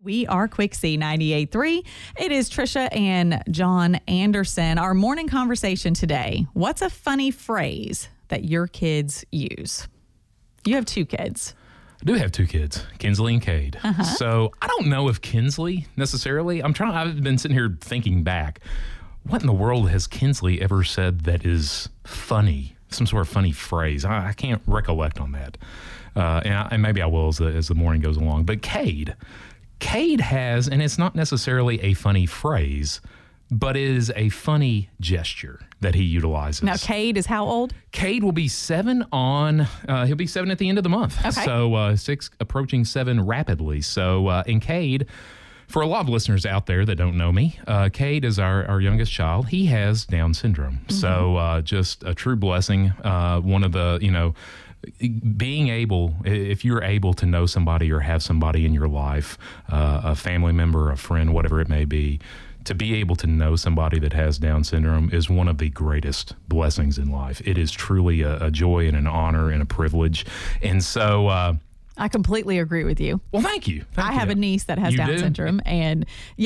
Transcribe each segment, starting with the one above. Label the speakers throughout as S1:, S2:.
S1: We are Quick C 98.3. It is Trisha and John Anderson. Our morning conversation today. What's a funny phrase that your kids use? You have two kids.
S2: I do have two kids, Kinsley and Cade. So I don't know if Kinsley necessarily, I've been sitting here thinking back. What in the world has Kinsley ever said that is funny? Some sort of funny phrase. I can't recollect on that. And maybe I will as the morning goes along. But Cade has, and it's not necessarily a funny phrase, but it is a funny gesture that he utilizes.
S1: Now, Cade is how old?
S2: Cade will be 7 he'll be 7 at the end of the month.
S1: Okay.
S2: So 6 approaching 7 rapidly. So, and Cade, for a lot of listeners out there that don't know me, Cade is our youngest child. He has Down syndrome. Mm-hmm. So just a true blessing. One of the, being able, if you're able to know somebody or have somebody in your life, a family member, a friend, whatever it may be, to be able to know somebody that has Down syndrome is one of the greatest blessings in life. It is truly a joy and an honor and a privilege. And so
S1: I completely agree with you.
S2: Well, thank you.
S1: I have a niece that has Down syndrome, and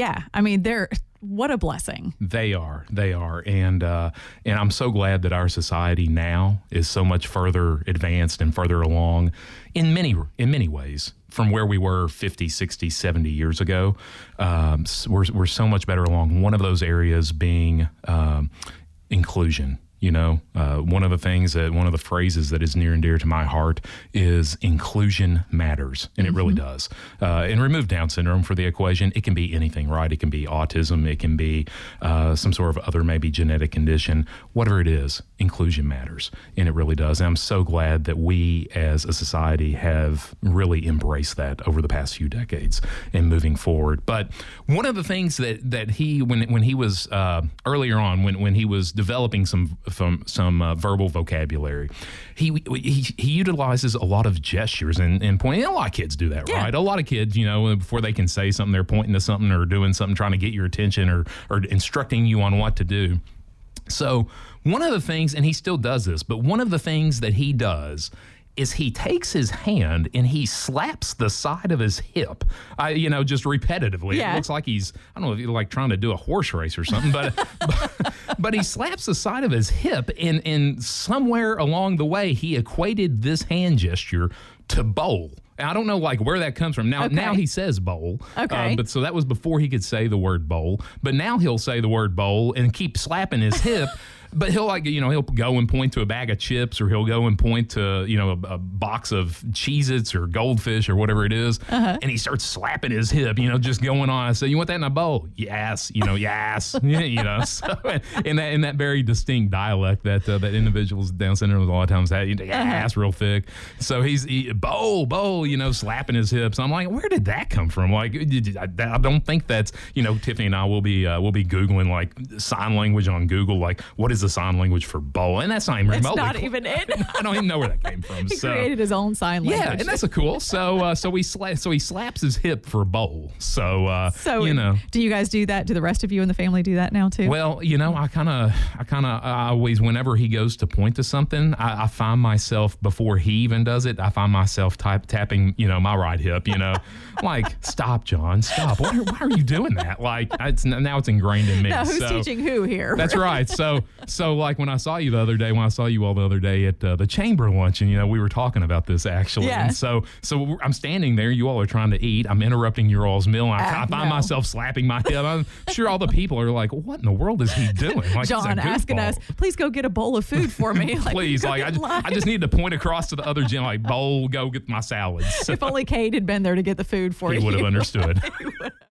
S1: what a blessing.
S2: They are, and I'm so glad that our society now is so much further advanced and further along in many ways from where we were 50, 60, 70 years ago. We're so much better along. One of those areas being inclusion. One of the phrases that is near and dear to my heart is inclusion matters, and it really does. And remove Down syndrome for the equation. It can be anything, right? It can be autism. It can be some sort of other maybe genetic condition. Whatever it is, inclusion matters, and it really does. And I'm so glad that we as a society have really embraced that over the past few decades and moving forward. But one of the things that he, when he was earlier on, when he was developing some verbal vocabulary, he utilizes a lot of gestures and pointing. A lot of kids do that, right? A lot of kids, before they can say something, they're pointing to something or doing something, trying to get your attention or instructing you on what to do. So one of the things, and he still does this, but one of the things that he does is he takes his hand and he slaps the side of his hip, just repetitively. Yeah. It looks like he's, I don't know if he's like trying to do a horse race or something, but he slaps the side of his hip, and somewhere along the way, he equated this hand gesture to bowl. I don't know where that comes from. Now he says bowl. Okay. But so that was before he could say the word bowl. But now he'll say the word bowl and keep slapping his hip. But he'll he'll go and point to a bag of chips, or he'll go and point to, a box of Cheez-Its or Goldfish or whatever it is. And he starts slapping his hip, just going on. I say, you want that in a bowl? Yes. Yes. So in that very distinct dialect that individuals with Down syndrome a lot of times have, yes, real thick. So he's bowl, slapping his hips. I'm like, where did that come from? I don't think that's, Tiffany and I will be Googling sign language on Google, what is the sign language for bowl? And that's not even remotely.
S1: It's not even it.
S2: I don't even know where that came from.
S1: He created his own sign language.
S2: Yeah, and that's cool. So he slaps his hip for bowl. So
S1: do you guys do that? Do the rest of you in the family do that now too?
S2: Well, I always, whenever he goes to point to something, I find myself, before he even does it, I find myself tapping, my right hip. Stop, John, stop. Why are you doing that? Now it's ingrained in me.
S1: Now who's teaching who here?
S2: That's right. So when I saw you all the other day at the chamber luncheon, we were talking about this actually. Yeah. And so I'm standing there. You all are trying to eat. I'm interrupting your all's meal. And I find myself slapping my hip. I'm sure all the people are like, what in the world is he doing?
S1: John asking us, please go get a bowl of food for me.
S2: Please. I just need to point across to the other gym, bowl, go get my salads.
S1: If only Cade had been there to get the food for you.
S2: He would have understood.
S1: He would